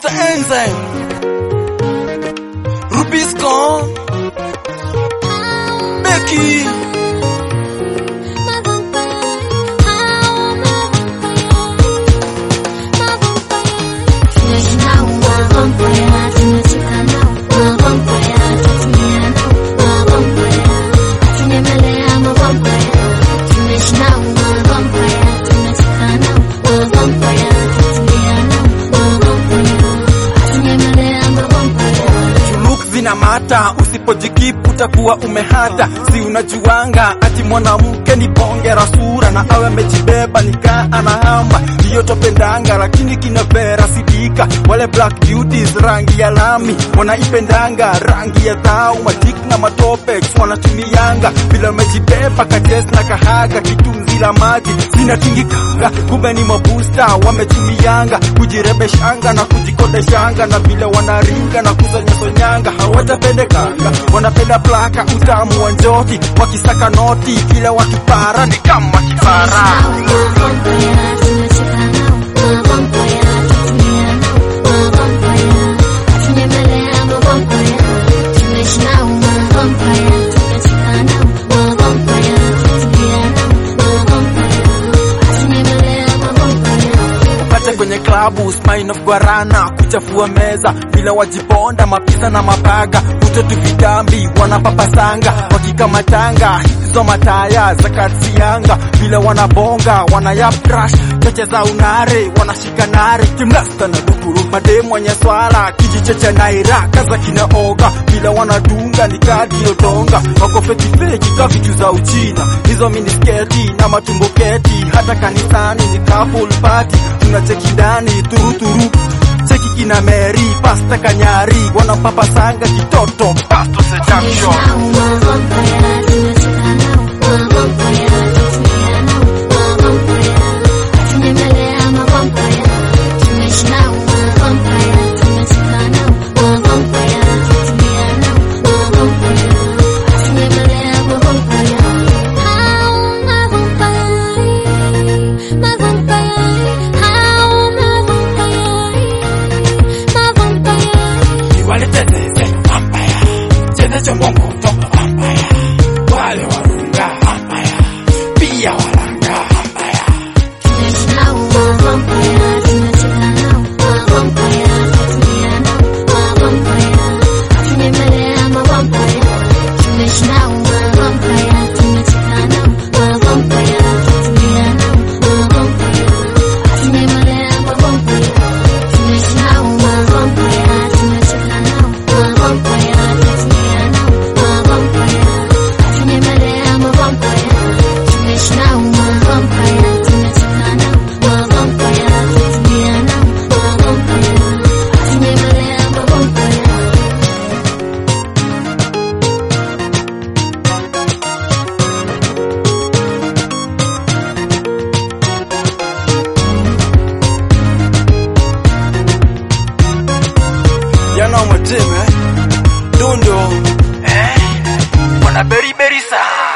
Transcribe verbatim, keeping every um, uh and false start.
Mister Enzyme, Rubisco, Becky. Mata usipojikipu utakuwa umehata. Si unajuanga ati mwanamke ni bonge la sura, na awe amejibeba nika anahamba. Hiyo topendanga lakini kinavera sidika. Wale black beauties rangi ya lami wanaipendanga, rangi ya dhau matik na matope wanatumianga. Bila umejibeba kajes na kahaga kitunzi la maji zinatingikanga. Kumbe ni mabusta wametumianga kujirebeshanga na kujikodeshanga, na bila wanaringa na kuzanyasonyanga. Hawatapendekanga, wanapenda plaka utamu wa njoki, wakisaka noti kila watu para ni kama kipara. Kwenye klabu smile of guarana kuchafua meza bila wajiponda mapisa na mabaga. Utoto vitambi wanapapasanga wakikamatanga hizo mataya za katsianga. Bila wanabonga wanayaptrash cheche za unare wanashikanari kimlasta na dukuru mademu wenye swala kijiche cha naira kaza kinaoga. Bila wanadunga ni kadi yotonga wako feti feki ka vitu za uchina. Hizo minisketi na matumbo keti hata kanisani ni couple party. Tunacheki ndani turu turu cheki kina Mary pasta kanyari wanapapasanga kitoto pasto sejaksho. Wale warunga vampire, pia walanga vampire. Yana mateme Dundo eh wana beri beri sa